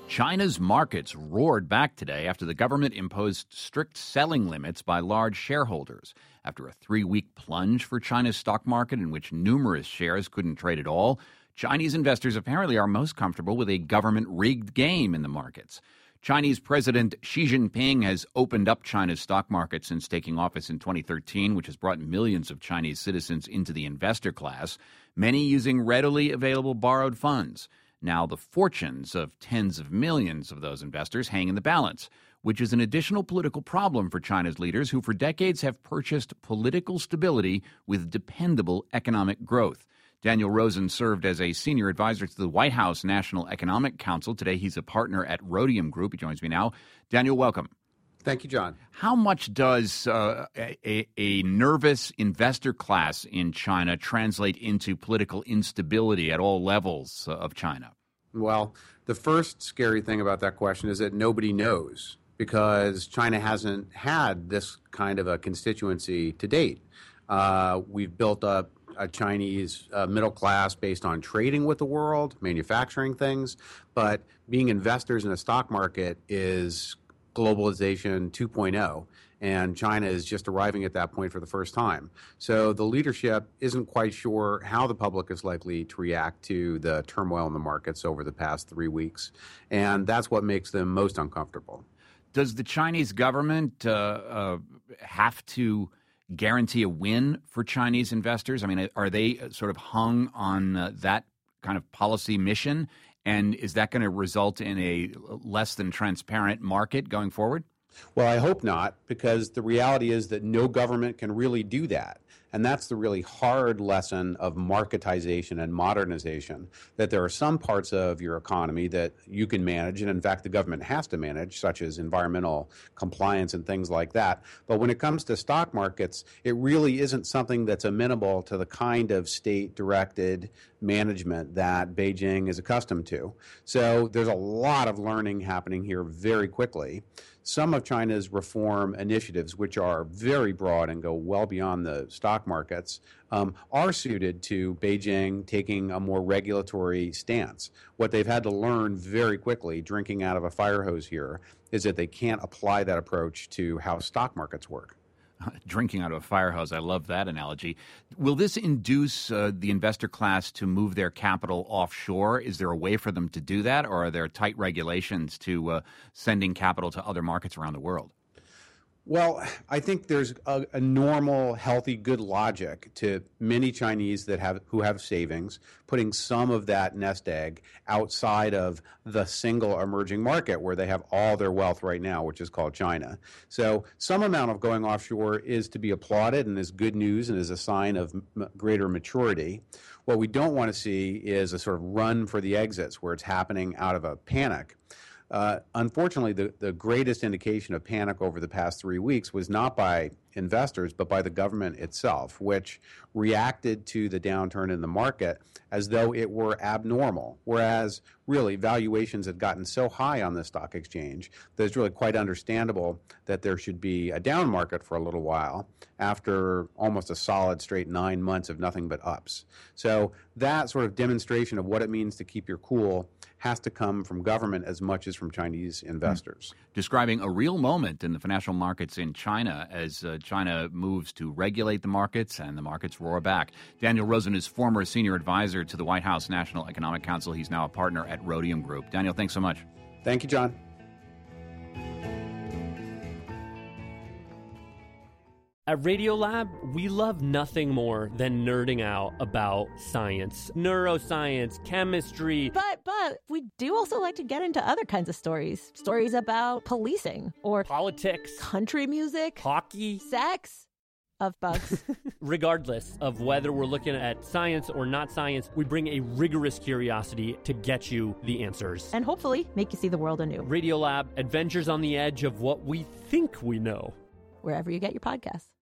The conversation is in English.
China's markets roared back today after the government imposed strict selling limits by large shareholders. After a 3-week plunge for China's stock market in which numerous shares couldn't trade at all, Chinese investors apparently are most comfortable with a government-rigged game in the markets. Chinese President Xi Jinping has opened up China's stock market since taking office in 2013, which has brought millions of Chinese citizens into the investor class, many using readily available borrowed funds. Now the fortunes of tens of millions of those investors hang in the balance, which is an additional political problem for China's leaders who for decades have purchased political stability with dependable economic growth. Daniel Rosen served as a senior advisor to the White House National Economic Council. Today he's a partner at Rhodium Group. He joins me now. Daniel, welcome. Thank you, John. How much does a nervous investor class in China translate into political instability at all levels of China? Well, the first scary thing about that question is that nobody knows because China hasn't had this kind of a constituency to date. We've built up a Chinese middle class based on trading with the world, manufacturing things, but being investors in a stock market is globalization 2.0, and China is just arriving at that point for the first time. So the leadership isn't quite sure how the public is likely to react to the turmoil in the markets over the past 3 weeks, and that's what makes them most uncomfortable. Does the Chinese government have to guarantee a win for Chinese investors? I mean, are they sort of hung on that kind of policy mission? And is that going to result in a less than transparent market going forward? Well, I hope not, because the reality is that no government can really do that. And that's the really hard lesson of marketization and modernization, that there are some parts of your economy that you can manage, and in fact the government has to manage, such as environmental compliance and things like that. But when it comes to stock markets, it really isn't something that's amenable to the kind of state-directed management that Beijing is accustomed to. So there's a lot of learning happening here very quickly. Some of China's reform initiatives, which are very broad and go well beyond the stock markets, are suited to Beijing taking a more regulatory stance. What they've had to learn very quickly, drinking out of a fire hose here, is that they can't apply that approach to how stock markets work. Drinking out of a fire hose. I love that analogy. Will this induce the investor class to move their capital offshore? Is there a way for them to do that, or are there tight regulations to sending capital to other markets around the world? Well, I think there's a normal, healthy, good logic to many Chinese who have savings, putting some of that nest egg outside of the single emerging market where they have all their wealth right now, which is called China. So some amount of going offshore is to be applauded and is good news and is a sign of greater maturity. What we don't want to see is a sort of run for the exits where it's happening out of a panic. Unfortunately, the greatest indication of panic over the past 3 weeks was not by investors, but by the government itself, which reacted to the downturn in the market as though it were abnormal, whereas really valuations had gotten so high on the stock exchange that it's really quite understandable that there should be a down market for a little while after almost a solid straight 9 months of nothing but ups. So that sort of demonstration of what it means to keep your cool has to come from government as much as from Chinese investors. Describing a real moment in the financial markets in China as China moves to regulate the markets and the markets roar back. Daniel Rosen is former senior advisor to the White House National Economic Council. He's now a partner at Rhodium Group. Daniel, thanks so much. Thank you, John. At Radiolab, we love nothing more than nerding out about science, neuroscience, chemistry. But we do also like to get into other kinds of stories. Stories about policing or politics, country music, hockey, sex, of bugs. Regardless of whether we're looking at science or not science, we bring a rigorous curiosity to get you the answers. And hopefully make you see the world anew. Radiolab, adventures on the edge of what we think we know. Wherever you get your podcasts.